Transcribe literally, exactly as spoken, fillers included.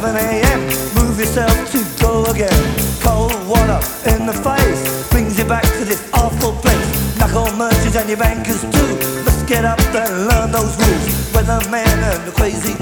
seven a m Move yourself to go again. Cold water in the face brings you back to this awful place. Knuckle merchants and your bankers too must get up and learn those rules. Weatherman and the crazy